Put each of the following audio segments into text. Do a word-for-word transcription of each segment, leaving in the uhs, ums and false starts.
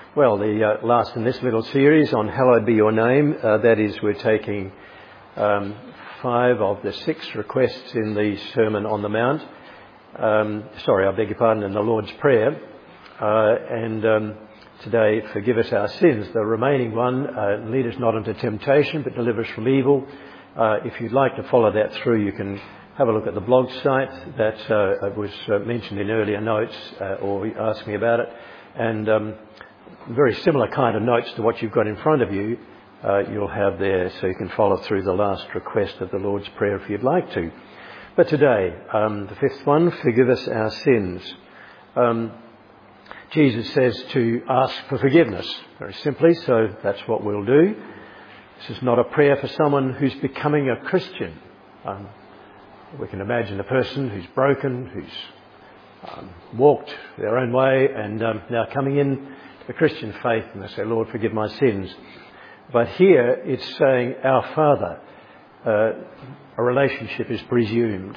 Well, the uh, last in this little series on Hallowed Be Your Name, uh, that is, we're taking um, five of the six requests in the Sermon on the Mount. Um, sorry, I beg your pardon, in the Lord's Prayer. Uh, and um, today, forgive us our sins. The remaining one, uh, lead us not into temptation, but deliver us from evil. Uh, if you'd like to follow that through, you can have a look at the blog site that uh, was uh, mentioned in earlier notes, uh, or ask me about it. And um, very similar kind of notes to what you've got in front of you, uh, you'll have there, so you can follow through the last request of the Lord's Prayer if you'd like to. But today, um, the fifth one, forgive us our sins. Um, Jesus says to ask for forgiveness, very simply, so that's what we'll do. This is not a prayer for someone who's becoming a Christian. Um, we can imagine a person who's broken, who's um, walked their own way and um, now coming in to the Christian faith, and they say, Lord, forgive my sins. But here it's saying, our Father. Uh, a relationship is presumed,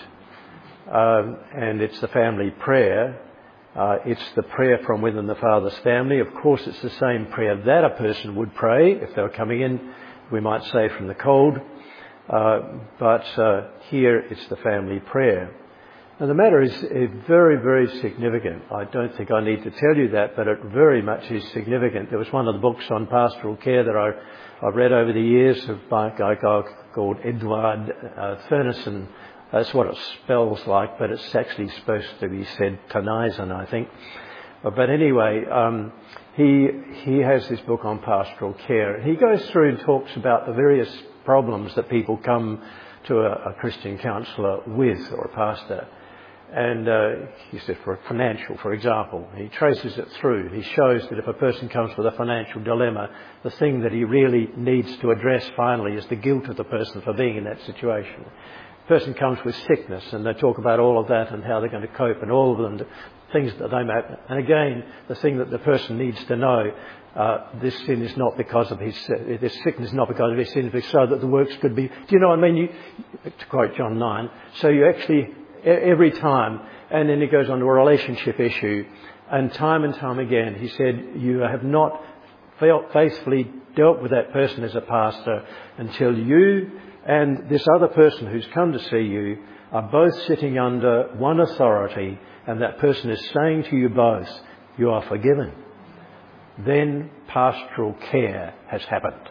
um, and it's the family prayer. Uh, it's the prayer from within the Father's family. Of course, it's the same prayer that a person would pray if they were coming in, we might say, from the cold. Uh, but uh, here it's the family prayer. And the matter is, is very, very significant. I don't think I need to tell you that, but it very much is significant. There was one of the books on pastoral care that I, I've read over the years by a guy called Edward uh, Furnison. That's what it spells like, but it's actually supposed to be said Tanaisen, I think. But anyway, um, he he has this book on pastoral care. He goes through and talks about the various problems that people come to a, a Christian counsellor with, or a pastor. And uh, he said, for financial, for example, he traces it through. He shows that if a person comes with a financial dilemma, the thing that he really needs to address finally is the guilt of the person for being in that situation. The person comes with sickness, and they talk about all of that and how they're going to cope, and all of them, things that they make. And again, the thing that the person needs to know, uh, this sin is not because of his, uh, this sickness is not because of his sin, but so that the works could be. Do you know what I mean? You, to quote John nine, so you actually, every time, and then he goes on to a relationship issue, and time and time again he said, you have not faithfully dealt with that person as a pastor until you and this other person who's come to see you are both sitting under one authority, and that person is saying to you both, you are forgiven. Then pastoral care has happened.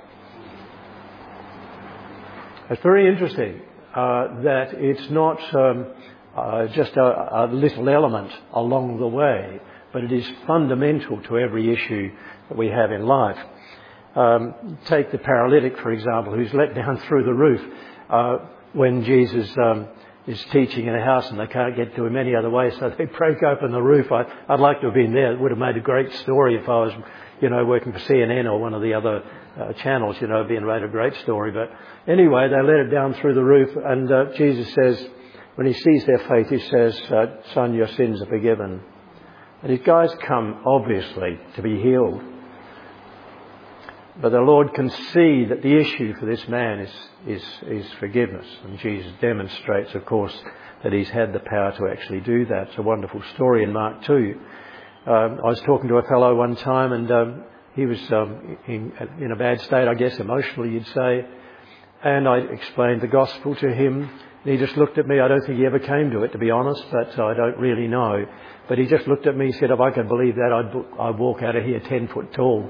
It's very interesting uh, that it's not um, uh, just a, a little element along the way, but it is fundamental to every issue that we have in life. Um, take the paralytic, for example, who's let down through the roof uh, when Jesus um, is teaching in a house and they can't get to him any other way, so they break open the roof. I, I'd like to have been there. It would have made a great story if I was, you know, working for C N N or one of the other uh, channels, you know, being made a great story. But anyway, they let it down through the roof, and uh, Jesus says, when he sees their faith, he says, uh, son, your sins are forgiven. And these guys come, obviously, to be healed. But the Lord can see that the issue for this man is, is, is forgiveness. And Jesus demonstrates, of course, that he's had the power to actually do that. It's a wonderful story in Mark two. Um, I was talking to a fellow one time, and um, he was um, in, in a bad state, I guess, emotionally, you'd say. And I explained the gospel to him. And he just looked at me. I don't think he ever came to it, to be honest, but I don't really know. But he just looked at me and said, if I could believe that, I'd, I'd walk out of here ten foot tall.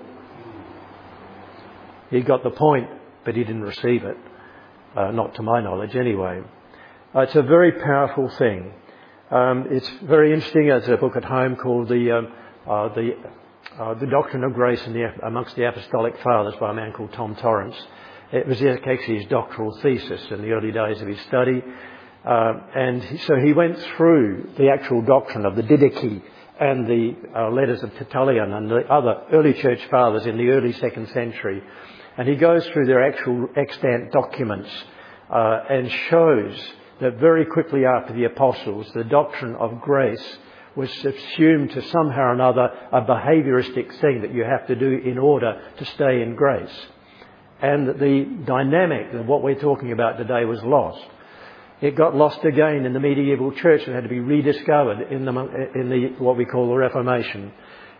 He got the point, but he didn't receive it. Uh, not to my knowledge, anyway. Uh, it's a very powerful thing. Um, it's very interesting. There's a book at home called the um, uh, the uh, the Doctrine of Grace in the, amongst the Apostolic Fathers by a man called Tom Torrance. It was actually his doctoral thesis in the early days of his study, uh, and he, so he went through the actual doctrine of the Didache and the uh, letters of Tertullian and the other early church fathers in the early second century. And he goes through their actual extant documents uh, and shows that very quickly after the apostles, the doctrine of grace was subsumed to somehow or another a behaviouristic thing that you have to do in order to stay in grace. And the dynamic of what we're talking about today was lost. It got lost again in the medieval church and had to be rediscovered in the, in the what we call the Reformation.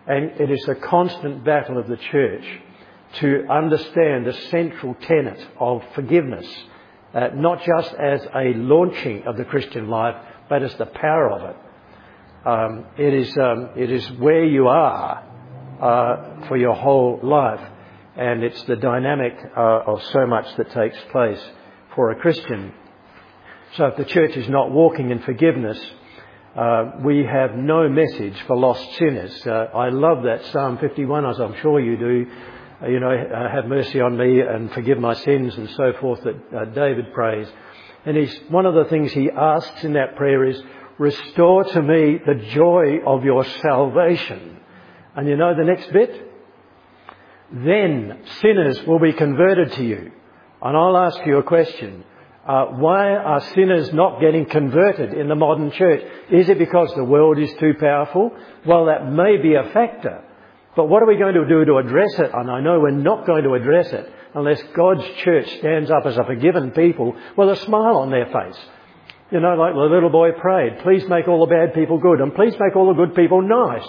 And it is the constant battle of the church to understand the central tenet of forgiveness, uh, not just as a launching of the Christian life, but as the power of it. Um, it is um, it is where you are uh, for your whole life, and it's the dynamic uh, of so much that takes place for a Christian. So if the church is not walking in forgiveness, uh, we have no message for lost sinners. Uh, I love that Psalm fifty-one, as I'm sure you do. Uh, you know, uh, have mercy on me and forgive my sins and so forth, that uh, David prays. And he's, one of the things he asks in that prayer is, restore to me the joy of your salvation. And you know the next bit? Then sinners will be converted to you. And I'll ask you a question. Uh, why are sinners not getting converted in the modern church? Is it because the world is too powerful? Well, that may be a factor. But what are we going to do to address it? And I know we're not going to address it unless God's church stands up as a forgiven people with a smile on their face. You know, like the little boy prayed, please make all the bad people good and please make all the good people nice.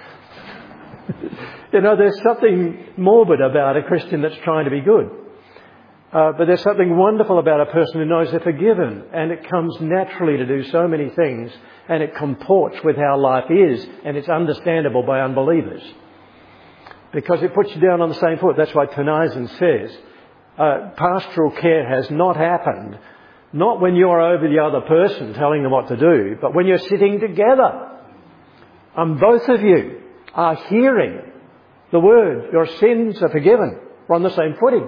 You know, there's something morbid about a Christian that's trying to be good. Uh, but there's something wonderful about a person who knows they're forgiven, and it comes naturally to do so many things, and it comports with how life is, and it's understandable by unbelievers. Because it puts you down on the same foot. That's why Tennison says, uh, pastoral care has not happened, not when you're over the other person telling them what to do, but when you're sitting together. And both of you are hearing the word. Your sins are forgiven. We're on the same footing.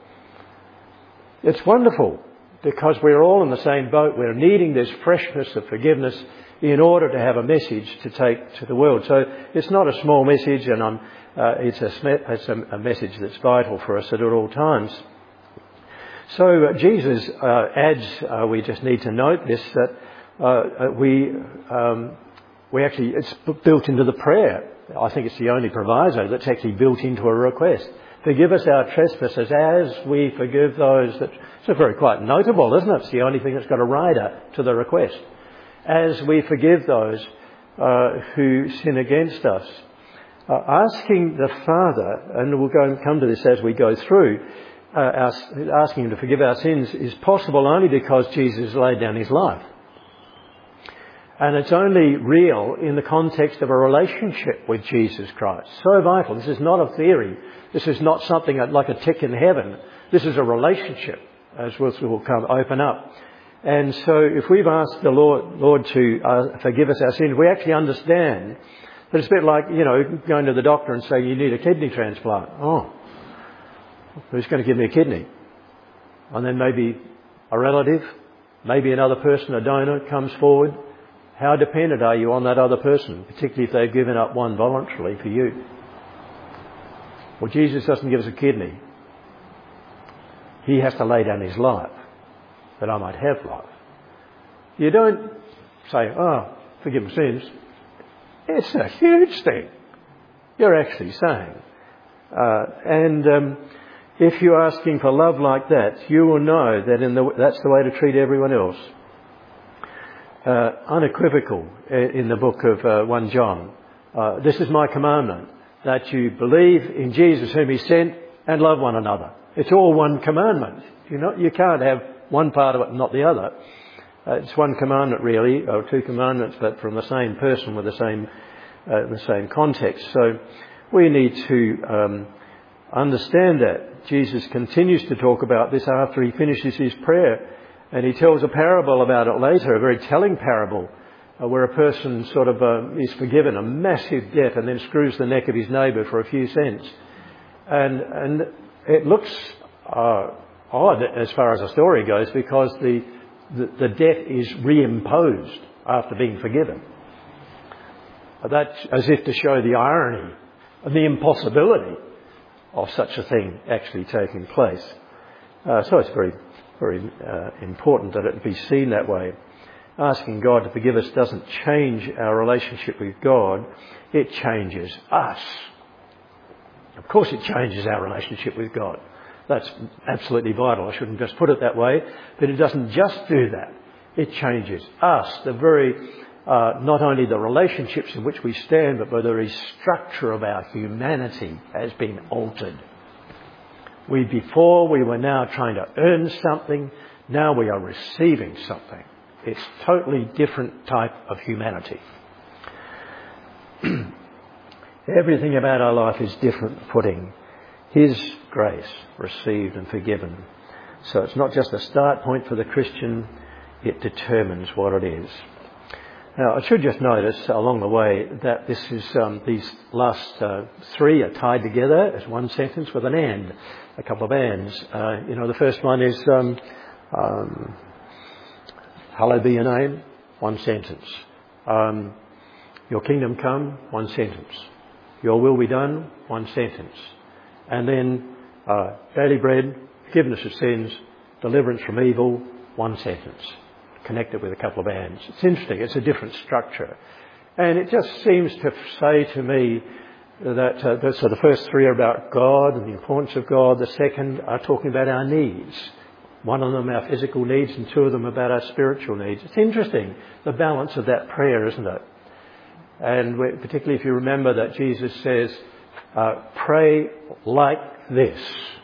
It's wonderful because we're all in the same boat. We're needing this freshness of forgiveness in order to have a message to take to the world. So it's not a small message, and I'm, uh, it's, a, it's a, a message that's vital for us at all times. So uh, Jesus uh, adds, uh, we just need to note this, that uh, we um, we actually, it's built into the prayer. I think it's the only proviso that's actually built into a request. Forgive us our trespasses as we forgive those that... It's very quite notable, isn't it? It's the only thing that's got a rider to the request. As we forgive those uh, who sin against us. Uh, asking the Father, and we'll go and come to this as we go through, uh, our, asking Him to forgive our sins is possible only because Jesus laid down His life. And it's only real in the context of a relationship with Jesus Christ. So vital. This is not a theory. This is not something like a tick in heaven. This is a relationship, as we'll come open up. And so if we've asked the Lord, Lord to uh, forgive us our sins, we actually understand that it's a bit like, you know, going to the doctor and saying you need a kidney transplant. Oh, who's going to give me a kidney? And then maybe a relative, maybe another person, a donor, comes forward. How dependent are you on that other person, particularly if they've given up one voluntarily for you? Well, Jesus doesn't give us a kidney. He has to lay down His life that I might have life. You don't say, oh, forgive my sins. It's a huge thing. You're actually saying. Uh, and um, if you're asking for love like that, you will know that in the, that's the way to treat everyone else. Uh, unequivocal in the book of uh, First John. Uh, this is my commandment, that you believe in Jesus whom He sent and love one another. It's all one commandment. You know, you can't have one part of it and not the other. Uh, it's one commandment really, or two commandments, but from the same person with the same uh, the same context. So we need to um, understand that. Jesus continues to talk about this after He finishes His prayer. And He tells a parable about it later, a very telling parable, uh, where a person sort of uh, is forgiven a massive debt and then screws the neck of his neighbour for a few cents. And and it looks uh, odd as far as the story goes, because the, the, the debt is reimposed after being forgiven. That's as if to show the irony and the impossibility of such a thing actually taking place. Uh, so it's very... very uh, important that it be seen that way. Asking God to forgive us doesn't change our relationship with God. It changes us. Of course it changes our relationship with God. That's absolutely vital. I shouldn't just put it that way. But it doesn't just do that. It changes us. The very uh, not only the relationships in which we stand, but the very structure of our humanity has been altered. We before we were now trying to earn something, now we are receiving something. It's totally different type of humanity. Everything about our life is different footing. His grace received and forgiven. So it's not just a start point for the Christian, it determines what it is. Now, I should just notice along the way that this is um, these last uh, three are tied together as one sentence with an and, a couple of ands. Uh, you know, the first one is um, um, hallowed be your name, one sentence. Um, your kingdom come, one sentence. Your will be done, one sentence. And then uh, daily bread, forgiveness of sins, deliverance from evil, one sentence, connected with a couple of ands. It's interesting. It's a different structure. And it just seems to say to me that uh, the, so the first three are about God and the importance of God. The second are talking about our needs. One of them our physical needs and two of them about our spiritual needs. It's interesting, the balance of that prayer, isn't it? And we, particularly if you remember that Jesus says, uh, pray like this.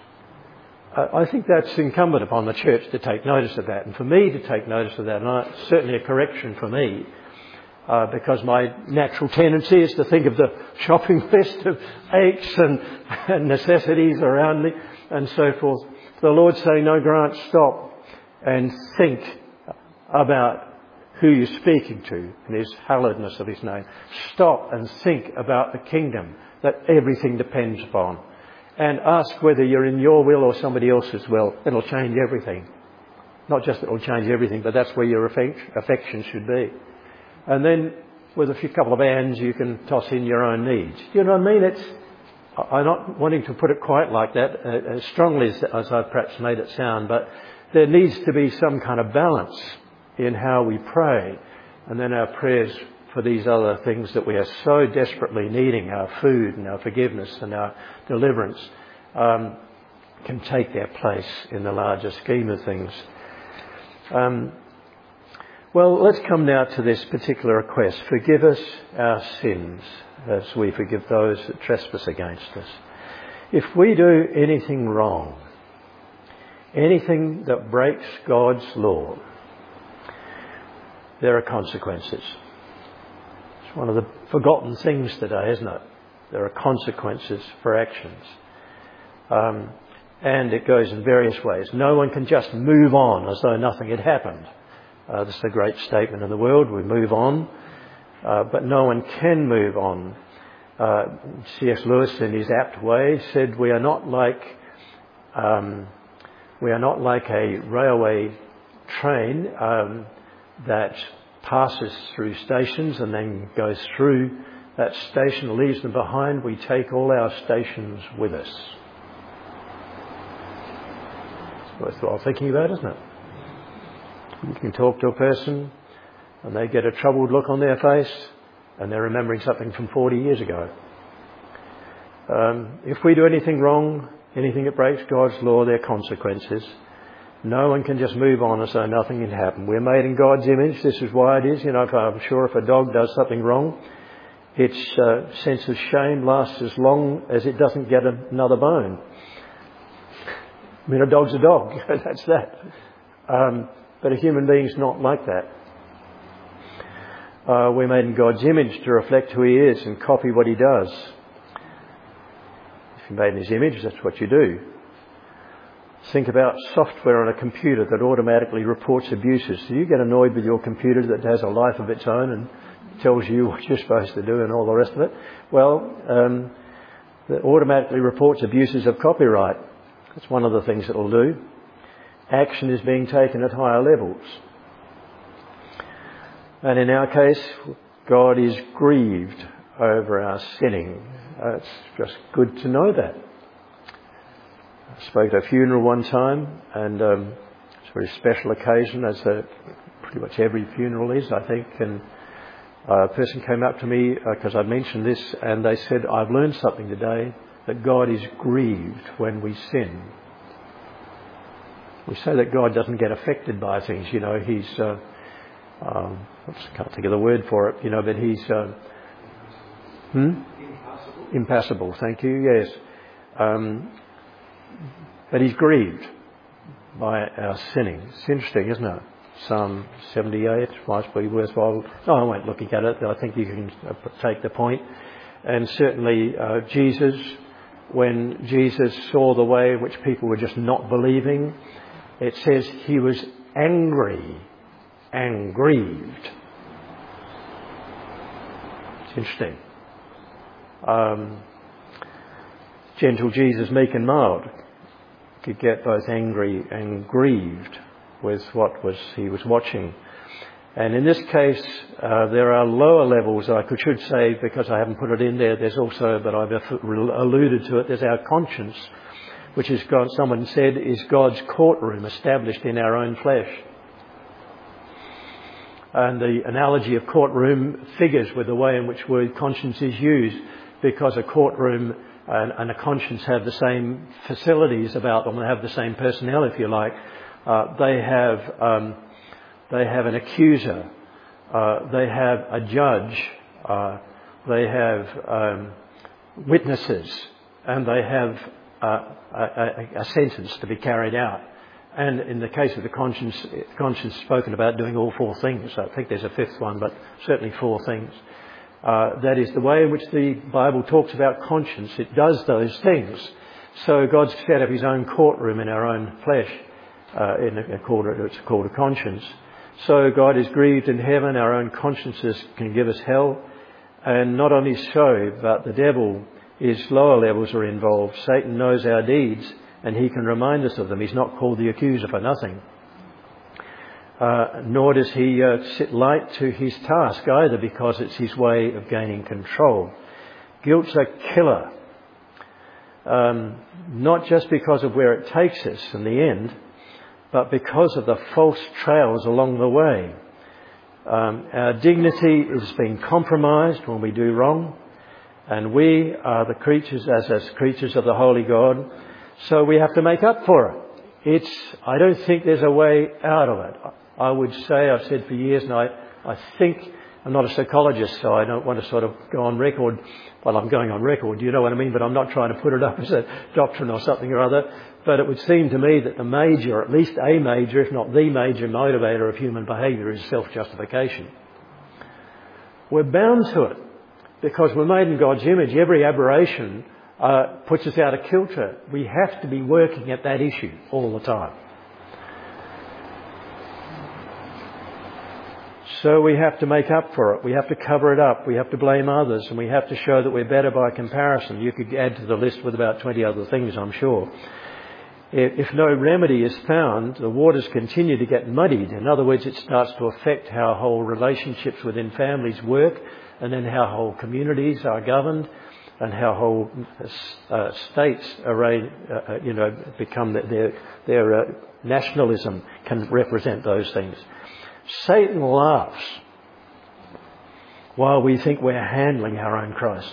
I think that's incumbent upon the church to take notice of that, and for me to take notice of that, and I, certainly a correction for me, uh, because my natural tendency is to think of the shopping list of aches and, and necessities around me and so forth. The Lord's saying, no, Grant, stop and think about who you're speaking to and His hallowedness of His name. Stop and think about the kingdom that everything depends upon. And ask whether you're in your will or somebody else's will. It'll change everything. Not just it'll change everything, but that's where your affection should be. And then with a few couple of ands, you can toss in your own needs. You know what I mean? It's, I'm not wanting to put it quite like that, uh, as strongly as, as I've perhaps made it sound, but there needs to be some kind of balance in how we pray. And then our prayers for these other things that we are so desperately needing, our food and our forgiveness and our deliverance, um, can take their place in the larger scheme of things. Um, well, let's come now to this particular request. Forgive us our sins as we forgive those that trespass against us. If we do anything wrong, anything that breaks God's law, there are consequences. It's one of the forgotten things today, isn't it? There are consequences for actions. Um, and it goes in various ways. No one can just move on as though nothing had happened. Uh, this is a great statement in the world. We move on. Uh, but no one can move on. Uh, C S Lewis, in his apt way, said we are not like um, we are not like a railway train um, that passes through stations and then goes through that station, leaves them behind. We take all our stations with us. It's worthwhile thinking about, isn't it? You can talk to a person and they get a troubled look on their face and they're remembering something from forty years ago. Um, if we do anything wrong, anything that breaks God's law, there are consequences. No one can just move on as though nothing had happened. We're made in God's image. This is why it is. You know, if I'm sure if a dog does something wrong, its uh, sense of shame lasts as long as it doesn't get another bone. I mean, a dog's a dog. That's that. Um, but a human being's not like that. Uh, we're made in God's image to reflect who He is and copy what He does. If you're made in His image, that's what you do. Think about software on a computer that automatically reports abuses. Do you get annoyed with your computer that has a life of its own and tells you what you're supposed to do and all the rest of it? Well, um, it automatically reports abuses of copyright. That's one of the things it will do. Action is being taken at higher levels. And in our case, God is grieved over our sinning. Uh, it's just good to know that. I spoke at a funeral one time, and um, it's a very special occasion, as a, pretty much every funeral is, I think. And uh, a person came up to me because uh, I mentioned this, and they said, "I've learned something today, that God is grieved when we sin." We say that God doesn't get affected by things. You know, He's uh, um, I can't think of the word for it, you know, but he's uh, hmm? impassible. Impassible, thank you. Yes, um, but he's grieved by our sinning. It's interesting, isn't it? Psalm seventy-eight might be worthwhile. No, I won't look at it. I think you can take the point. And certainly uh, Jesus, when Jesus saw the way in which people were just not believing, it says he was angry and grieved. It's interesting. Um, gentle Jesus, meek and mild, could get both angry and grieved with what was he was watching. And in this case, uh, there are lower levels, I could, should say, because I haven't put it in there. There's also, but I've alluded to it, there's our conscience, which is God, someone said, is God's courtroom established in our own flesh. And the analogy of courtroom figures with the way in which word conscience is used, because a courtroom and, and a conscience have the same facilities about them, they have the same personnel, if you like. Uh, they have um, they have an accuser, uh, they have a judge, uh, they have um, witnesses, and they have uh, a, a, a sentence to be carried out. And in the case of the conscience, conscience spoken about doing all four things. I think there's a fifth one, but certainly four things. Uh, that is the way in which the Bible talks about conscience. It does those things. So God's set up his own courtroom in our own flesh. Uh, in a, a court, it's called a conscience. So God is grieved in heaven. Our own consciences can give us hell. And not only so, but the devil, his lower levels are involved. Satan knows our deeds and he can remind us of them. He's not called the accuser for nothing. Uh, nor does he uh, sit light to his task either, because it's his way of gaining control. Guilt's a killer. Um, not just because of where it takes us in the end, but because of the false trails along the way. Um, our dignity is being compromised when we do wrong, and we are the creatures, as as creatures of the Holy God, so we have to make up for it. It's, I don't think there's a way out of it. I would say, I've said for years, and I, I think, I'm not a psychologist, so I don't want to sort of go on record. Well, I'm going on record, you know what I mean, but I'm not trying to put it up as a doctrine or something or other. But it would seem to me that the major, at least a major, if not the major motivator of human behaviour is self-justification. We're bound to it because we're made in God's image. Every aberration uh, puts us out of kilter. We have to be working at that issue all the time. So we have to make up for it. We have to cover it up. We have to blame others, and we have to show that we're better by comparison. You could add to the list with about twenty other things, I'm sure. If no remedy is found, the waters continue to get muddied. In other words, it starts to affect how whole relationships within families work, and then how whole communities are governed, and how whole uh, states array, uh, you know, become their their uh, nationalism can represent those things. Satan laughs while we think we're handling our own crisis.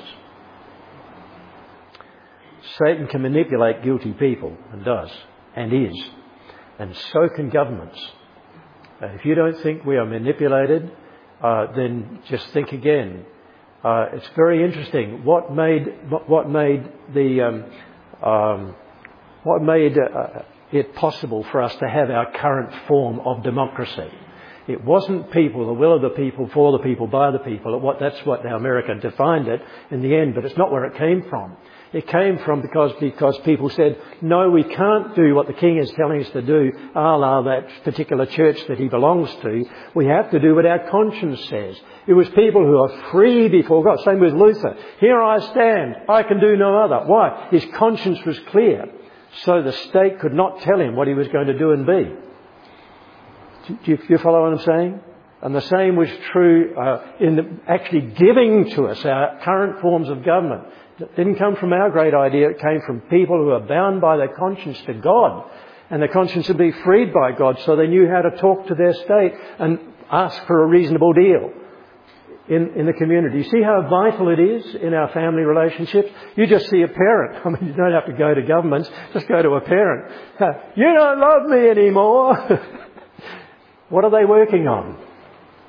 Satan can manipulate guilty people, and does, and is, and so can governments. Uh, if you don't think we are manipulated, uh, then just think again. Uh, it's very interesting. What made what made the um, um, what made uh, it possible for us to have our current form of democracy? It wasn't people, the will of the people, for the people, by the people. What, that's what now America defined it in the end, but it's not where it came from. It came from because because people said, no, we can't do what the king is telling us to do, a la that particular church that he belongs to. We have to do what our conscience says. It was people who are free before God. Same with Luther. Here I stand. I can do no other. Why? His conscience was clear. So the state could not tell him what he was going to do and be. Do you, do you follow what I'm saying? And the same was true uh, in the, actually giving to us our current forms of government. It didn't come from our great idea. It came from people who are bound by their conscience to God. And their conscience would be freed by God, so they knew how to talk to their state and ask for a reasonable deal in, in the community. You see how vital it is in our family relationships? You just see a parent. I mean, you don't have to go to governments. Just go to a parent. You don't love me anymore. What are they working on?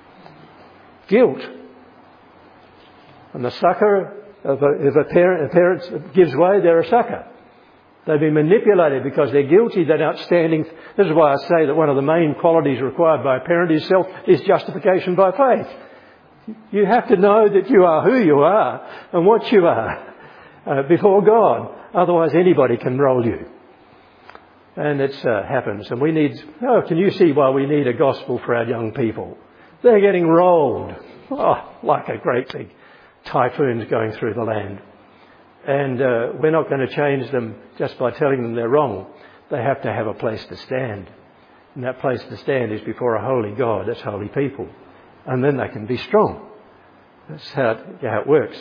guilt. And the sucker, if a, if a parent, a parent gives way, they're a sucker. They've been manipulated because they're guilty, they're outstanding. This is why I say that one of the main qualities required by a parent is self, is justification by faith. You have to know that you are who you are and what you are uh, before God. Otherwise anybody can roll you. And it uh, happens. And we need, oh, can you see why we need a gospel for our young people? They're getting rolled. Oh, like a great big typhoon's going through the land. And uh, we're not going to change them just by telling them they're wrong. They have to have a place to stand. And that place to stand is before a holy God. That's holy people. And then they can be strong. That's how it, how it works.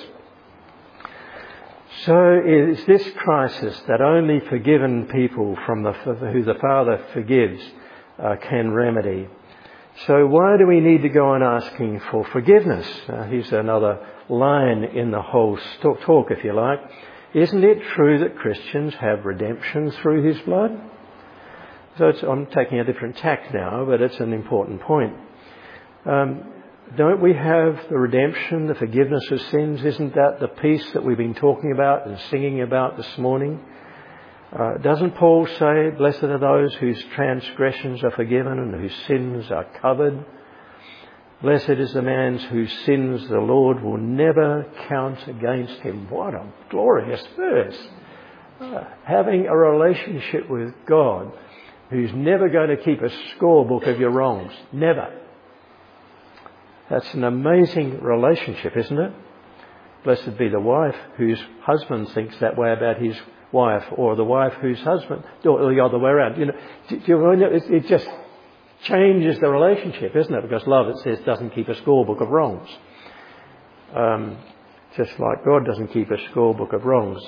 So it's this crisis that only forgiven people from the, who the Father forgives uh, can remedy. So why do we need to go on asking for forgiveness? Uh, here's another line in the whole talk, if you like. Isn't it true that Christians have redemption through his blood? So it's, I'm taking a different tack now, but it's an important point. Um, don't we have the redemption, the forgiveness of sins? Isn't that the peace that we've been talking about and singing about this morning? Uh, doesn't Paul say, blessed are those whose transgressions are forgiven and whose sins are covered? Blessed is the man whose sins the Lord will never count against him. What a glorious verse. Uh, having a relationship with God who's never going to keep a scorebook of your wrongs. Never. That's an amazing relationship, isn't it? Blessed be the wife whose husband thinks that way about his wife, or the wife whose husband, or the other way around. You know, do you know, it just changes the relationship, isn't it? Because love, it says, doesn't keep a scorebook of wrongs. Um, just like God doesn't keep a scorebook of wrongs.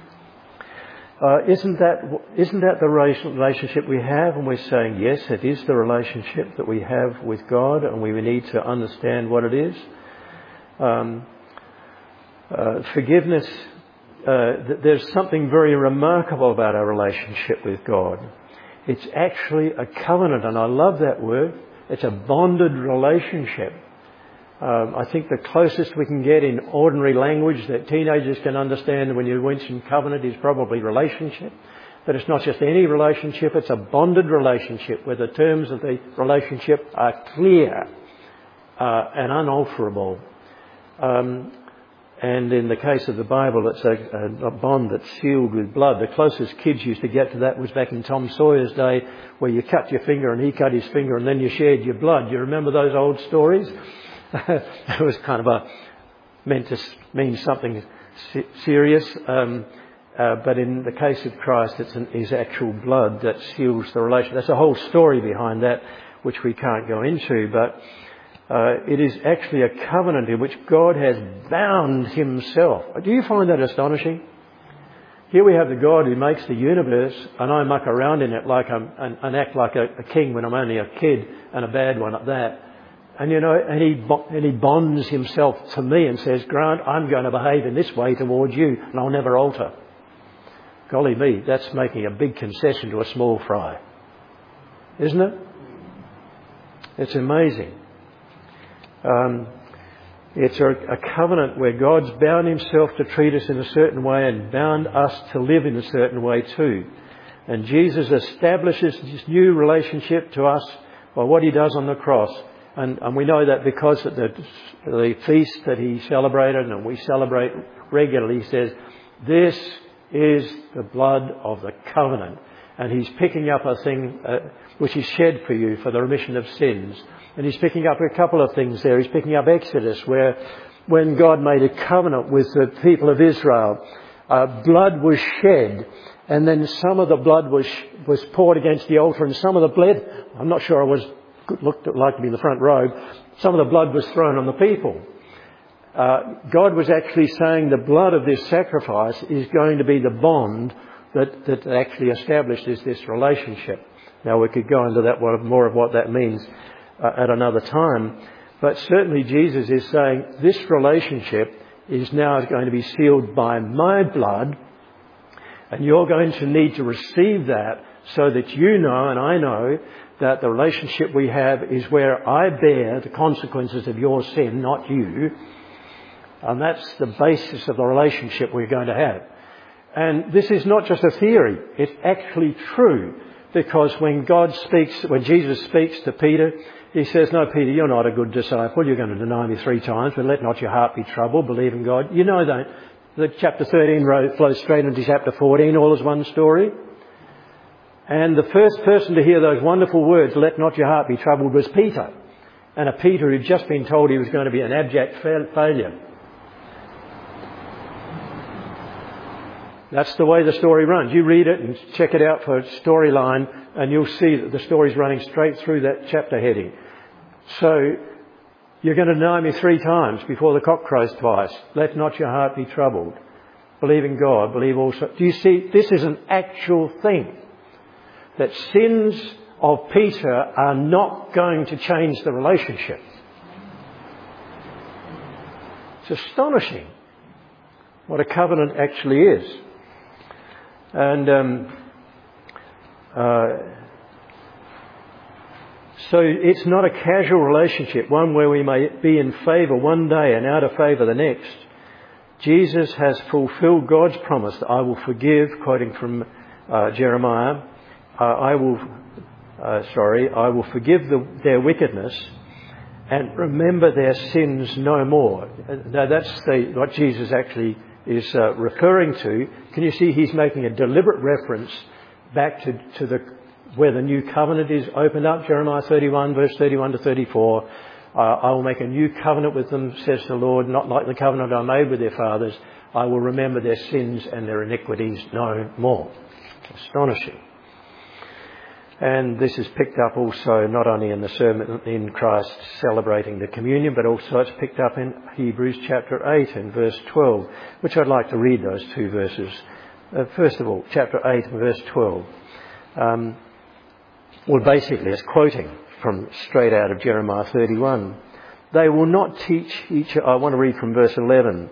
Uh, isn't that isn't that the relationship we have? And we're saying, yes, it is the relationship that we have with God, and we need to understand what it is. Um, uh, forgiveness, uh, th- there's something very remarkable about our relationship with God. It's actually a covenant, and I love that word. It's a bonded relationship. Um, I think the closest we can get in ordinary language that teenagers can understand when you mention covenant is probably relationship. But it's not just any relationship, it's a bonded relationship where the terms of the relationship are clear uh, and unalterable. Um, and in the case of the Bible, it's a, a bond that's sealed with blood. The closest kids used to get to that was back in Tom Sawyer's day, where you cut your finger and he cut his finger and then you shared your blood. You remember those old stories? It was kind of a meant to mean something se- serious, um, uh, but in the case of Christ, it's an, his actual blood that seals the relation. There's a whole story behind that, which we can't go into, but uh, it is actually a covenant in which God has bound himself. Do you find that astonishing? Here we have the God who makes the universe, and I muck around in it like I'm, and, and act like a, a king when I'm only a kid, and a bad one at that. And, you know, and he, and he bonds himself to me and says, Grant, I'm going to behave in this way towards you and I'll never alter. Golly me, that's making a big concession to a small fry. Isn't it? It's amazing. Um, it's a, a covenant where God's bound himself to treat us in a certain way and bound us to live in a certain way too. And Jesus establishes this new relationship to us by what he does on the cross. And, and we know that because at the, the feast that he celebrated and we celebrate regularly, he says, this is the blood of the covenant. And he's picking up a thing uh, which is shed for you for the remission of sins. And he's picking up a couple of things there. He's picking up Exodus, where when God made a covenant with the people of Israel, uh, blood was shed. And then some of the blood was was poured against the altar, and some of the blood, I'm not sure I was looked like to be in the front row, some of the blood was thrown on the people. Uh, God was actually saying the blood of this sacrifice is going to be the bond that, that actually establishes this relationship. Now we could go into that one, more of what that means uh, at another time. But certainly Jesus is saying this relationship is now going to be sealed by my blood, and you're going to need to receive that so that you know and I know that the relationship we have is where I bear the consequences of your sin, not you. And that's the basis of the relationship we're going to have. And this is not just a theory. It's actually true. Because when God speaks, when Jesus speaks to Peter, he says, no, Peter, you're not a good disciple. You're going to deny me three times, but let not your heart be troubled. Believe in God. You know that. The chapter thirteen flows straight into chapter fourteen, all as one story. And the first person to hear those wonderful words, let not your heart be troubled, was Peter. And a Peter who'd just been told he was going to be an abject failure. That's the way the story runs. You read it and check it out for storyline, and you'll see that the story's running straight through that chapter heading. So, you're going to deny me three times before the cock crows twice. Let not your heart be troubled. Believe in God. Believe also. Do you see? This is an actual thing. That sins of Peter are not going to change the relationship. It's astonishing what a covenant actually is. And um, uh, so it's not a casual relationship, one where we may be in favour one day and out of favour the next. Jesus has fulfilled God's promise that I will forgive, quoting from uh, Jeremiah, uh, I will, uh, sorry, I will forgive the, their wickedness and remember their sins no more. Now that's the, what Jesus actually is uh, referring to. Can you see he's making a deliberate reference back to, to the where the new covenant is opened up, Jeremiah thirty-one, verse thirty-one to thirty-four. Uh, I will make a new covenant with them, says the Lord, not like the covenant I made with their fathers. I will remember their sins and their iniquities no more. Astonishing. And this is picked up also not only in the sermon in Christ celebrating the communion, but also it's picked up in Hebrews chapter eight and verse twelve, which I'd like to read those two verses. Uh, first of all, chapter eight and verse twelve. Um, well, basically it's quoting from straight out of Jeremiah thirty-one. They will not teach each other. I want to read from verse eleven.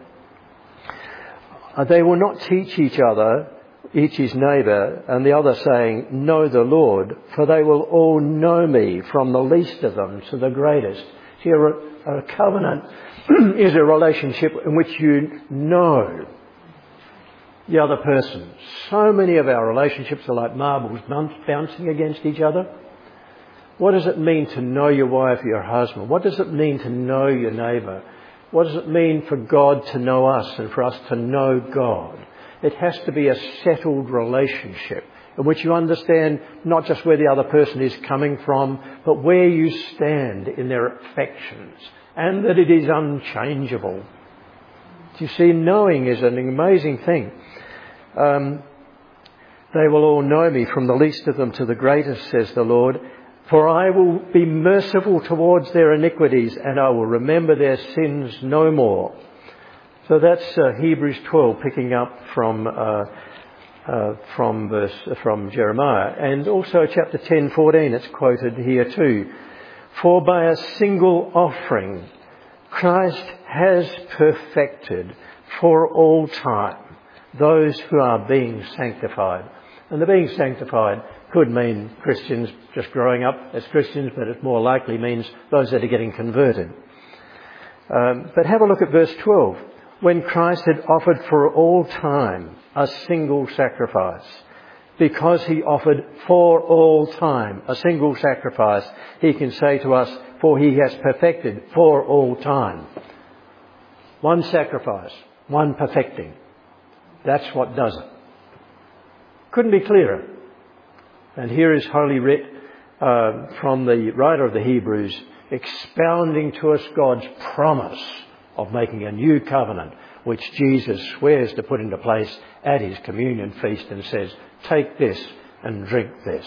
Uh, they will not teach each other, each his neighbour, and the other saying, know the Lord, for they will all know me, from the least of them to the greatest. See, a, a covenant is a relationship in which you know the other person. So many of our relationships are like marbles bouncing against each other. What does it mean to know your wife or your husband? What does it mean to know your neighbour? What does it mean for God to know us and for us to know God? It has to be a settled relationship in which you understand not just where the other person is coming from, but where you stand in their affections, and that it is unchangeable. You see, knowing is an amazing thing. Um, they will all know me, from the least of them to the greatest, says the Lord. For I will be merciful towards their iniquities, and I will remember their sins no more. So that's uh, Hebrews twelve, picking up from uh, uh, from verse uh, from Jeremiah, and also chapter ten, fourteen. It's quoted here too. For by a single offering, Christ has perfected for all time those who are being sanctified. And the being sanctified could mean Christians just growing up as Christians, but it more likely means those that are getting converted. Um, but have a look at verse twelve. When Christ had offered for all time a single sacrifice, because he offered for all time a single sacrifice, he can say to us, for he has perfected for all time. One sacrifice, one perfecting. That's what does it. Couldn't be clearer. And here is Holy Writ uh, from the writer of the Hebrews, expounding to us God's promise of making a new covenant, which Jesus swears to put into place at his communion feast, and says, take this and drink this.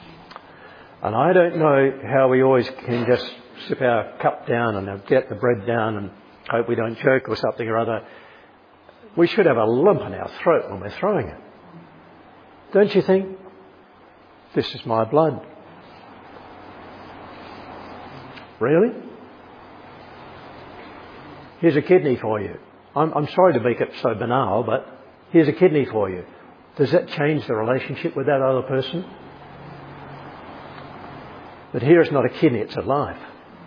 And I don't know how we always can just sip our cup down and get the bread down and hope we don't choke or something or other. We should have a lump in our throat when we're throwing it. Don't you think? This is my blood. Really? Here's a kidney for you. I'm, I'm sorry to make it so banal, but here's a kidney for you. Does that change the relationship with that other person? But here it's not a kidney, it's a life.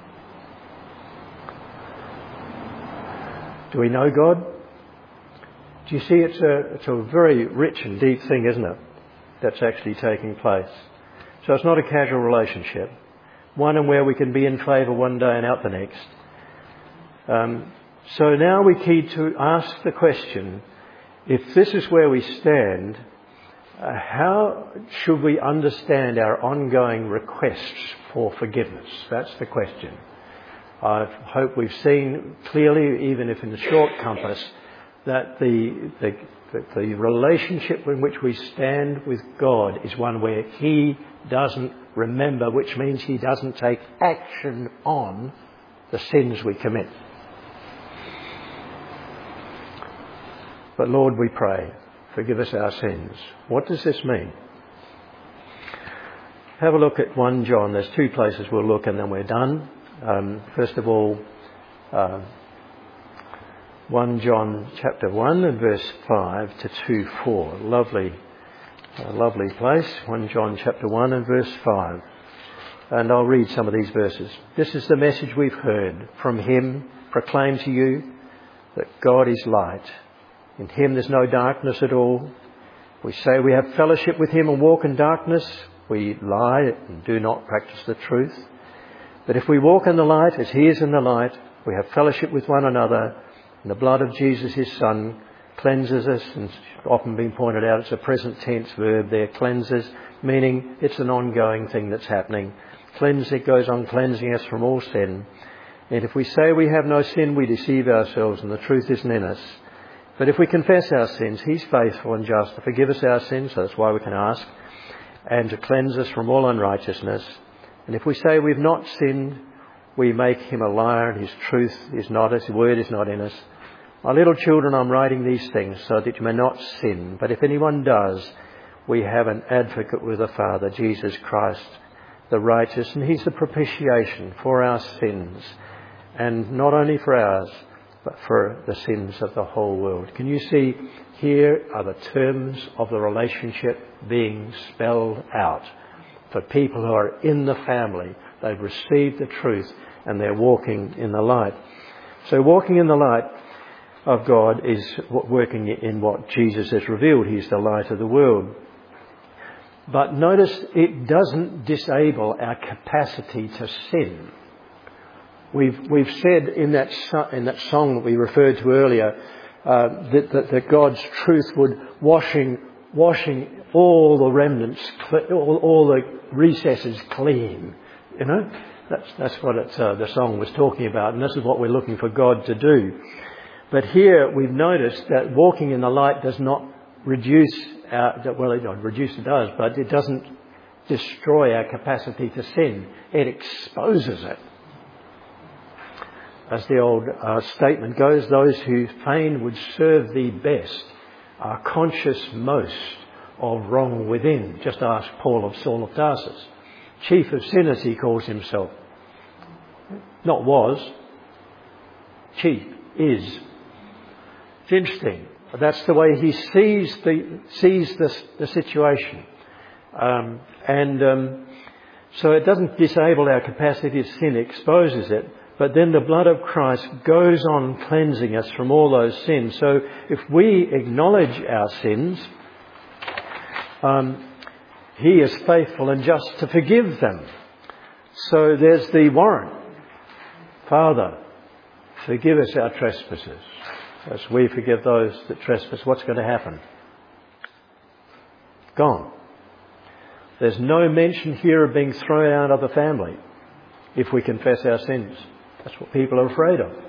Do we know God? Do you see, it's a, it's a very rich and deep thing, isn't it, that's actually taking place. So it's not a casual relationship, one in where we can be in favour one day and out the next. Um, so now we need to ask the question, if this is where we stand, uh, how should we understand our ongoing requests for forgiveness? That's the question. I hope we've seen clearly, even if in the short compass, that the, the, the relationship in which we stand with God is one where He doesn't remember, which means He doesn't take action on the sins we commit. But Lord, we pray, forgive us our sins. What does this mean? Have a look at First John. There's two places we'll look and then we're done. Um, first of all, uh, First John chapter one and verse five to two four. Lovely, uh, lovely place. First John chapter one and verse five. And I'll read some of these verses. This is the message we've heard from Him, proclaimed to you, that God is light. In Him there's no darkness at all. We say we have fellowship with Him and walk in darkness. We lie and do not practice the truth. But if we walk in the light as He is in the light, we have fellowship with one another, and the blood of Jesus, His Son, cleanses us. And it's often been pointed out, it's a present tense verb there, cleanses, meaning it's an ongoing thing that's happening. Cleanse, it goes on cleansing us from all sin. And if we say we have no sin, we deceive ourselves and the truth isn't in us. But if we confess our sins, He's faithful and just to forgive us our sins, so that's why we can ask, and to cleanse us from all unrighteousness. And if we say we've not sinned, we make Him a liar and His truth is not us, His word is not in us. My little children, I'm writing these things so that you may not sin. But if anyone does, we have an advocate with the Father, Jesus Christ, the righteous. And He's the propitiation for our sins. And not only for ours, but for the sins of the whole world. Can you see, here are the terms of the relationship being spelled out. For people who are in the family, they've received the truth and they're walking in the light. So walking in the light of God is working in what Jesus has revealed. He's the light of the world. But notice it doesn't disable our capacity to sin. We've we've said in that in that song that we referred to earlier uh, that, that that God's truth would washing washing all the remnants, all, all the recesses clean. You know, that's that's what it's, uh, the song was talking about, and this is what we're looking for God to do. But here we've noticed that walking in the light does not reduce our, well, it not reduce it does, but it doesn't destroy our capacity to sin. It exposes it. As the old uh, statement goes, those who fain would serve Thee best are conscious most of wrong within. Just ask Paul of Saul of Tarsus. Chief of sinners he calls himself. Not was. Chief is. It's interesting. That's the way he sees the sees the, the situation. Um, and um, so it doesn't disable our capacity to sin, it exposes it. But then the blood of Christ goes on cleansing us from all those sins. So if we acknowledge our sins, um, He is faithful and just to forgive them. So there's the warrant. Father, forgive us our trespasses as we forgive those that trespass. What's going to happen? Gone. There's no mention here of being thrown out of the family if we confess our sins. That's what people are afraid of.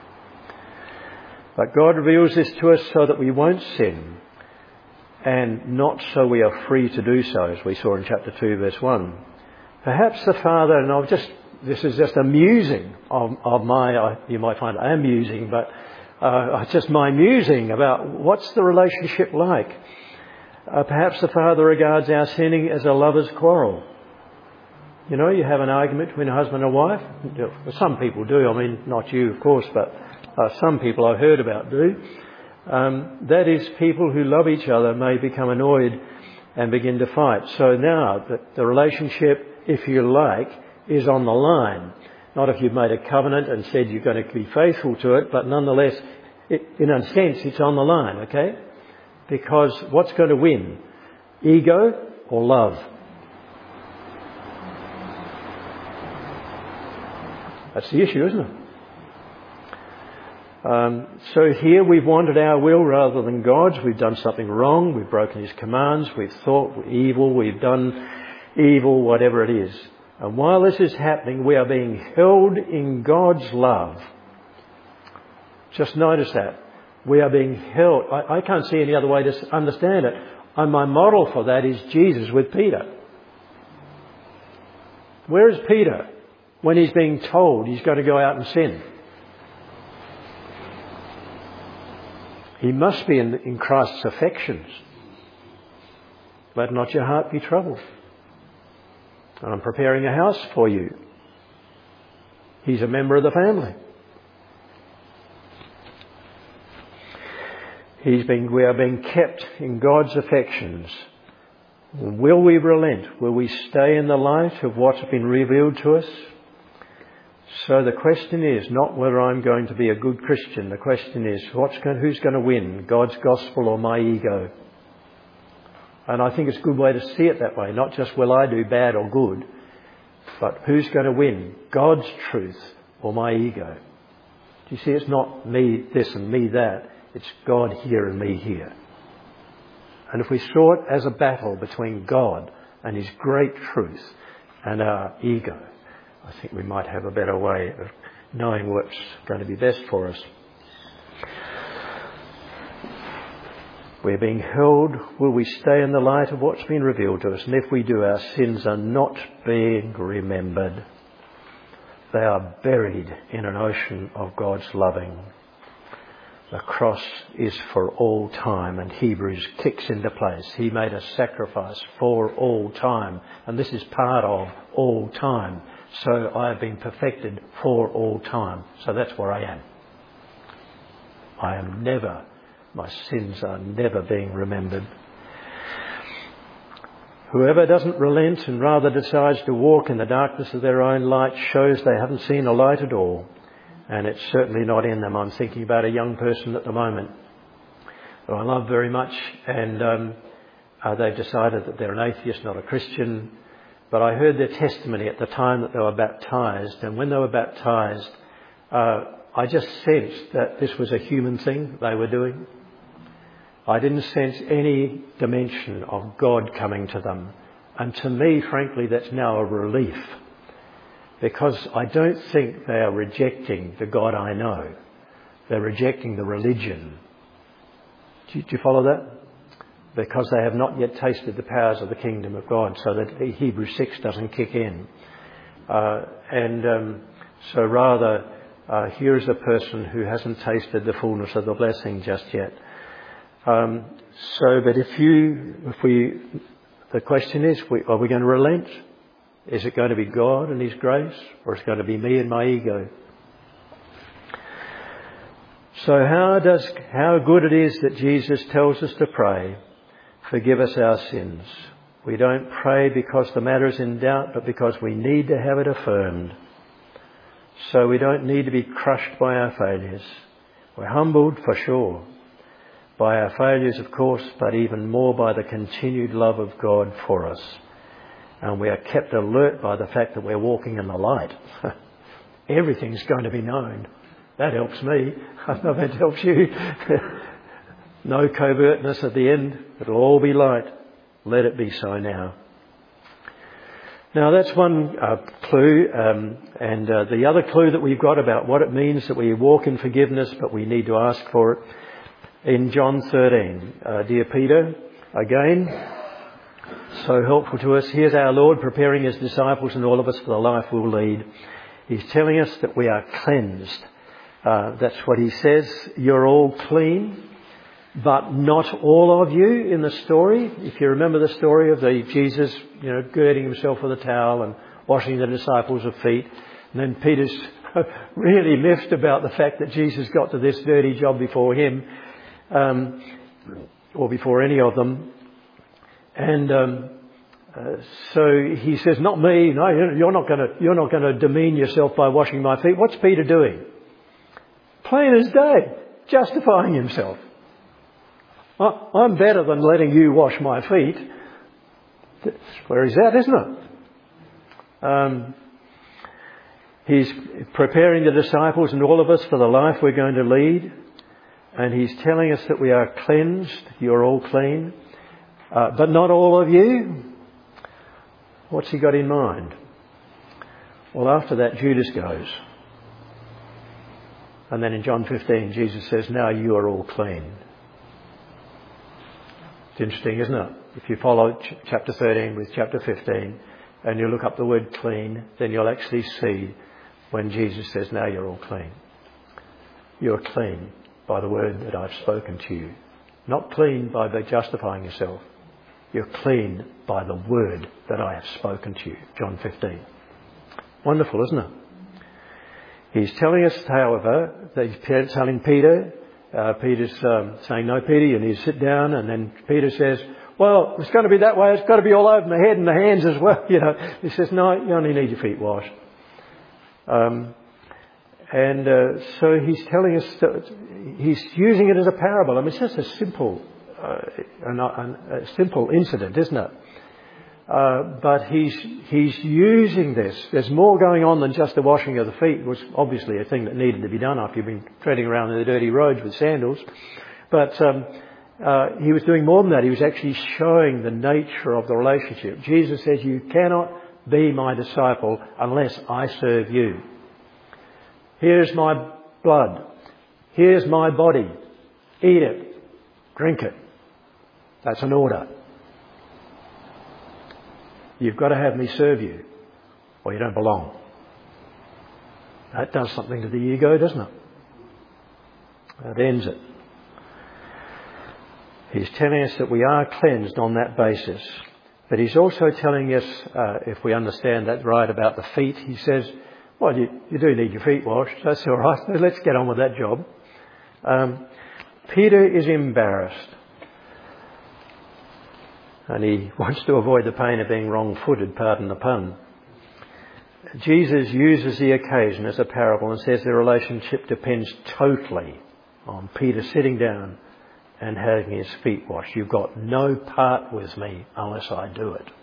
But God reveals this to us so that we won't sin, and not so we are free to do so, as we saw in chapter two, verse one. Perhaps the Father, and I've just, this is just a musing of, of my, uh, you might find it amusing, but uh, it's just my musing about what's the relationship like. Uh, perhaps the Father regards our sinning as a lover's quarrel. You know, you have an argument between a husband and a wife. Some people do. I mean, not you, of course, but uh, some people I've heard about do. Um, that is, people who love each other may become annoyed and begin to fight. So now the, the relationship, if you like, is on the line. Not if you've made a covenant and said you're going to be faithful to it, but nonetheless, it, in a sense, it's on the line, okay? Because what's going to win? Ego or love? That's the issue, isn't it? Um, so here we've wanted our will rather than God's. We've done something wrong. We've broken His commands. We've thought evil. We've done evil, whatever it is. And while this is happening, we are being held in God's love. Just notice that. We are being held. I, I can't see any other way to understand it. And my model for that is Jesus with Peter. Where is Peter when he's being told he's going to go out and sin? He must be in, in Christ's affections. Let not your heart be troubled. I'm preparing a house for you. He's a member of the family. He's being, we are being kept in God's affections. Will we relent? Will we stay in the light of what's been revealed to us? So the question is not whether I'm going to be a good Christian. The question is what's going, who's going to win, God's gospel or my ego? And I think it's a good way to see it that way. Not just will I do bad or good, but who's going to win, God's truth or my ego? Do you see, it's not me this and me that. It's God here and me here. And if we saw it as a battle between God and His great truth and our ego, I think we might have a better way of knowing what's going to be best for us. We're being held. Will we stay in the light of what's been revealed to us? And if we do, our sins are not being remembered. They are buried in an ocean of God's loving. The cross is for all time, and Hebrews kicks into place. He made a sacrifice for all time, and this is part of all time. So I have been perfected for all time. So that's where I am. I am never, my sins are never being remembered. Whoever doesn't relent and rather decides to walk in the darkness of their own light shows they haven't seen a light at all. And it's certainly not in them. I'm thinking about a young person at the moment who I love very much, and um, uh, they've decided that they're an atheist, not a Christian. But I heard their testimony at the time that they were baptised, and when they were baptised, uh, I just sensed that this was a human thing they were doing. I didn't sense any dimension of God coming to them. And to me, frankly, that's now a relief. Because I don't think they are rejecting the God I know. They're rejecting the religion. Do you, do you follow that? Because they have not yet tasted the powers of the kingdom of God, so that Hebrews six doesn't kick in. Uh, and um, so rather, uh, here is a person who hasn't tasted the fullness of the blessing just yet. Um, so, but if you, if we, the question is, we, are we going to relent? Is it going to be God and His grace, or is it going to be me and my ego? So how does, how good it is that Jesus tells us to pray, forgive us our sins. We don't pray because the matter is in doubt, but because we need to have it affirmed. So we don't need to be crushed by our failures. We're humbled for sure by our failures, of course, but even more by the continued love of God for us. And we are kept alert by the fact that we're walking in the light. Everything's going to be known. That helps me. I don't know if that helps you. No covertness at the end. It'll all be light. Let it be so now. Now that's one uh, clue. Um, and uh, the other clue that we've got about what it means that we walk in forgiveness, but we need to ask for it. In John thirteen, uh, dear Peter, again, so helpful to us. Here's our Lord preparing His disciples and all of us for the life we'll lead. He's telling us that we are cleansed. Uh, that's what He says. You're all clean, but not all of you in the story. If you remember the story of the Jesus, you know, girding himself with a towel and washing the disciples' feet. And then Peter's really miffed about the fact that Jesus got to this dirty job before him, um, or before any of them. And um, Uh, so he says, not me. No, you're not going to, you're not going to demean yourself by washing my feet. What's Peter doing? Plain as day, justifying himself. I, I'm better than letting you wash my feet. That's where he's at, isn't it? Um, he's preparing the disciples and all of us for the life we're going to lead. And he's telling us that we are cleansed. You're all clean. Uh, but not all of you. What's he got in mind? Well, after that, Judas goes. And then in John fifteen, Jesus says, now you are all clean. It's interesting, isn't it? If you follow ch- chapter thirteen with chapter fifteen and you look up the word clean, then you'll actually see when Jesus says, now you're all clean. You're clean by the word that I've spoken to you. Not clean by justifying yourself. You're clean by the word that I have spoken to you. John fifteen. Wonderful, isn't it? He's telling us, however, that he's telling Peter, uh, Peter's um, saying, no, Peter, you need to sit down. And then Peter says, well, it's going to be that way. It's got to be all over my head and the hands as well. You know, he says, no, you only need your feet washed. Um, and uh, so he's telling us that he's using it as a parable. I mean, it's just a simple Uh, an, an, a simple incident, isn't it? Uh, but he's he's using this. There's more going on than just the washing of the feet. It was obviously a thing that needed to be done after you've been treading around in the dirty roads with sandals. But um, uh, he was doing more than that. He was actually showing the nature of the relationship. Jesus says, you cannot be my disciple unless I serve you. Here's my blood. Here's my body. Eat it. Drink it. That's an order. You've got to have me serve you or you don't belong. That does something to the ego, doesn't it? That ends it. He's telling us that we are cleansed on that basis. But he's also telling us, uh, if we understand that right about the feet, he says, well, you, you do need your feet washed. That's all right. Let's get on with that job. Um, Peter is embarrassed. And he wants to avoid the pain of being wrong-footed, pardon the pun. Jesus uses the occasion as a parable and says the relationship depends totally on Peter sitting down and having his feet washed. You've got no part with me unless I do it.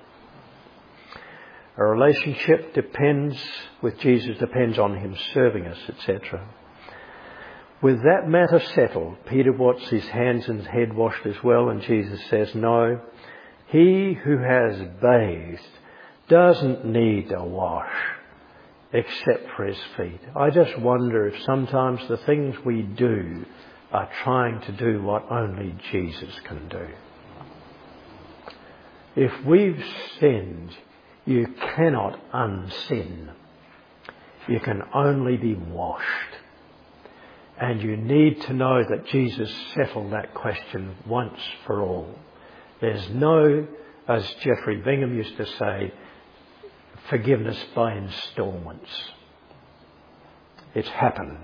A relationship depends, with Jesus, depends on him serving us, et cetera. With that matter settled, Peter wants his hands and head washed as well, and Jesus says, no, he who has bathed doesn't need a wash except for his feet. I just wonder if sometimes the things we do are trying to do what only Jesus can do. If we've sinned, you cannot unsin. You can only be washed. And you need to know that Jesus settled that question once for all. There's no, as Geoffrey Bingham used to say, forgiveness by instalments. It's happened.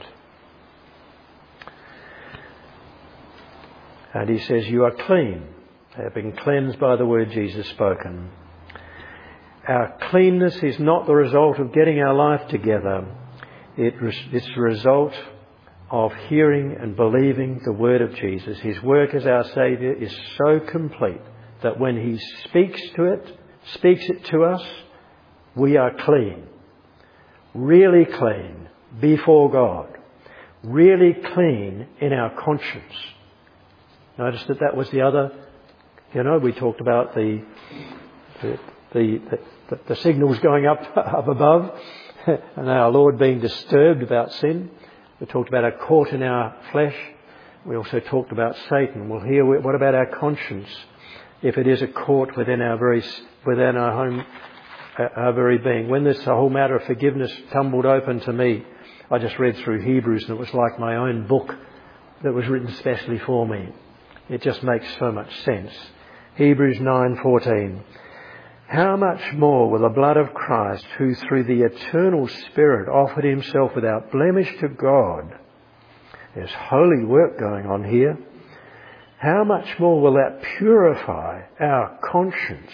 And he says, you are clean. They have been cleansed by the word Jesus spoken. Our cleanness is not the result of getting our life together. It, it's the result of hearing and believing the word of Jesus. His work as our Saviour is so complete that when he speaks to it, speaks it to us, we are clean. Really clean before God. Really clean in our conscience. Notice that that was the other, you know, we talked about the the the, the, the signals going up, up above and our Lord being disturbed about sin. We talked about our court in our flesh. We also talked about Satan. Well, here, what about our conscience? If it is a court within our very, within our home, our very being. When this whole matter of forgiveness tumbled open to me, I just read through Hebrews and it was like my own book that was written specially for me. It just makes so much sense. Hebrews nine fourteen. How much more will the blood of Christ, who through the eternal Spirit offered himself without blemish to God. There's holy work going on here. How much more will that purify our conscience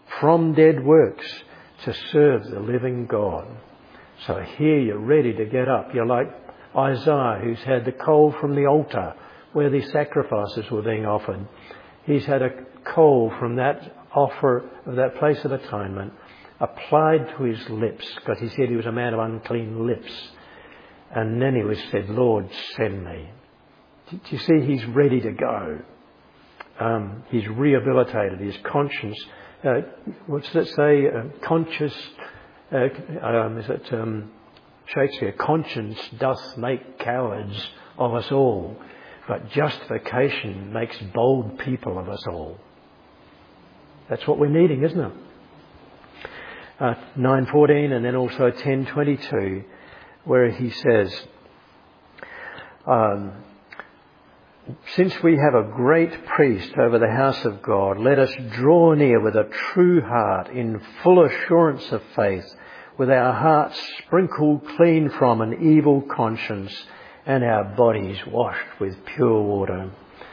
from dead works to serve the living God. So here you're ready to get up. You're like Isaiah, who's had the coal from the altar where the sacrifices were being offered. He's had a coal from that offer of that place of atonement applied to his lips, because he said he was a man of unclean lips. And then he was said, Lord, send me. Do you see, he's ready to go. Um, he's rehabilitated. His conscience, uh, what's it say? Uh, conscious, uh, um, is it um, Shakespeare? Conscience doth make cowards of us all, but justification makes bold people of us all. That's what we're needing, isn't it? Uh, nine fourteen and then also ten twenty-two, where he says, um, since we have a great priest over the house of God, let us draw near with a true heart in full assurance of faith, with our hearts sprinkled clean from an evil conscience and our bodies washed with pure water.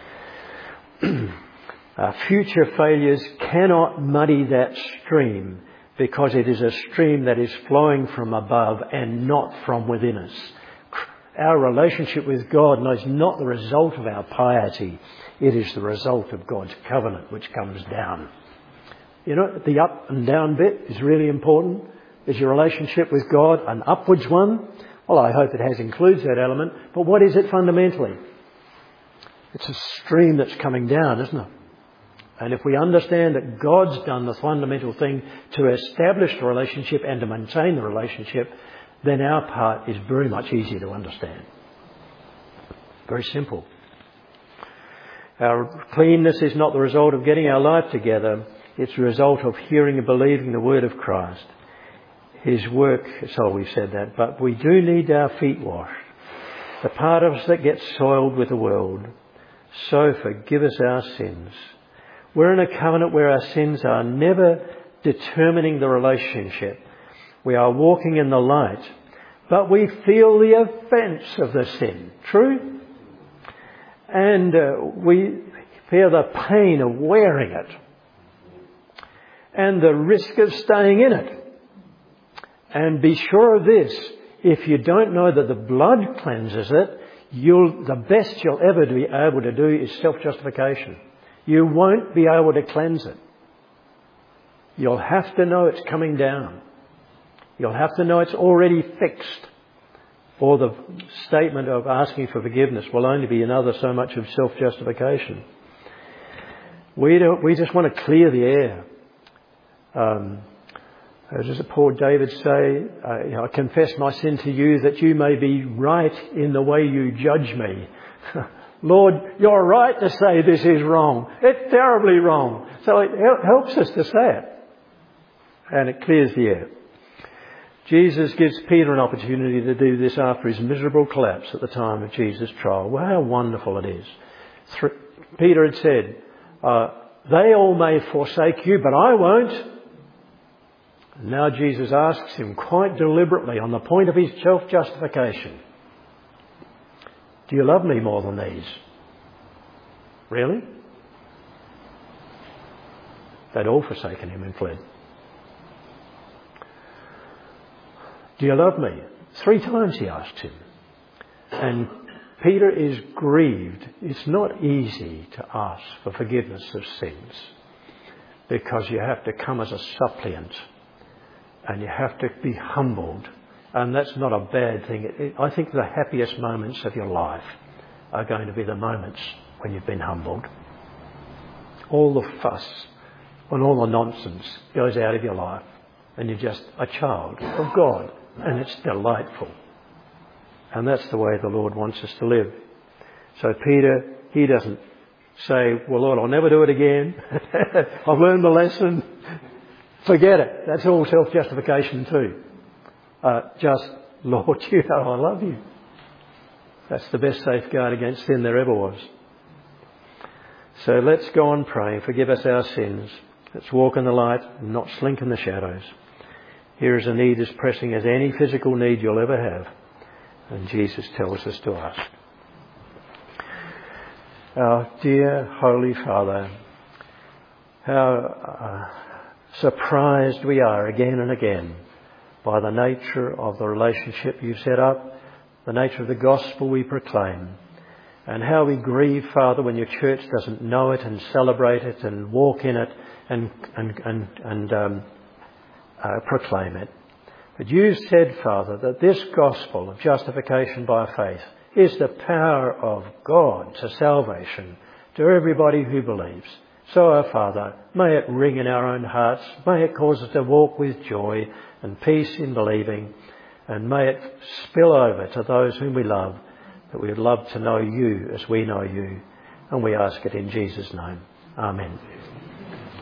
Our future failures cannot muddy that stream, because it is a stream that is flowing from above and not from within us. Our relationship with God is not the result of our piety. It is the result of God's covenant which comes down. You know, the up and down bit is really important. Is your relationship with God an upwards one? Well, I hope it has includes that element. But what is it fundamentally? It's a stream that's coming down, isn't it? And if we understand that God's done the fundamental thing to establish the relationship and to maintain the relationship, then our part is very much easier to understand. Very simple. Our cleanness is not the result of getting our life together. It's the result of hearing and believing the word of Christ. His work, so we've said that, but we do need our feet washed. The part of us that gets soiled with the world. So forgive us our sins. We're in a covenant where our sins are never determining the relationship. We are walking in the light, but we feel the offence of the sin. True? And uh, we feel the pain of wearing it and the risk of staying in it. And be sure of this, if you don't know that the blood cleanses it, you'll, the best you'll ever be able to do is self-justification. You won't be able to cleanse it. You'll have to know it's coming down. You'll have to know it's already fixed. Or the statement of asking for forgiveness will only be another so much of self-justification. We don't, we just want to clear the air. Um, as does poor David say, uh, you know, I confess my sin to you that you may be right in the way you judge me. Lord, you're right to say this is wrong. It's terribly wrong. So it helps us to say it. And it clears the air. Jesus gives Peter an opportunity to do this after his miserable collapse at the time of Jesus' trial. Well, how wonderful it is. Peter had said, uh, they all may forsake you, but I won't. And now Jesus asks him quite deliberately on the point of his self-justification, do you love me more than these? Really? They'd all forsaken him and fled. Do you love me? Three times he asked him. And Peter is grieved. It's not easy to ask for forgiveness of sins, because you have to come as a suppliant and you have to be humbled. And that's not a bad thing. It, it, I think the happiest moments of your life are going to be the moments when you've been humbled. All the fuss and all the nonsense goes out of your life and you're just a child of God, and it's delightful. And that's the way the Lord wants us to live. So Peter, he doesn't say, well, Lord, I'll never do it again. I've learned the lesson. Forget it. That's all self-justification too. Uh, just, Lord, you know I love you. That's the best safeguard against sin there ever was. So let's go on praying. Forgive us our sins. Let's walk in the light and not slink in the shadows. Here is a need as pressing as any physical need you'll ever have. And Jesus tells us to ask. Our dear Holy Father, how uh, surprised we are again and again by the nature of the relationship you've set up, the nature of the gospel we proclaim, and how we grieve, Father, when your church doesn't know it and celebrate it and walk in it and, and, and, and um, uh, proclaim it. But you said, Father, that this gospel of justification by faith is the power of God to salvation to everybody who believes. So, our Father, may it ring in our own hearts, may it cause us to walk with joy and peace in believing, and may it spill over to those whom we love, that we would love to know you as we know you. And we ask it in Jesus' name. Amen.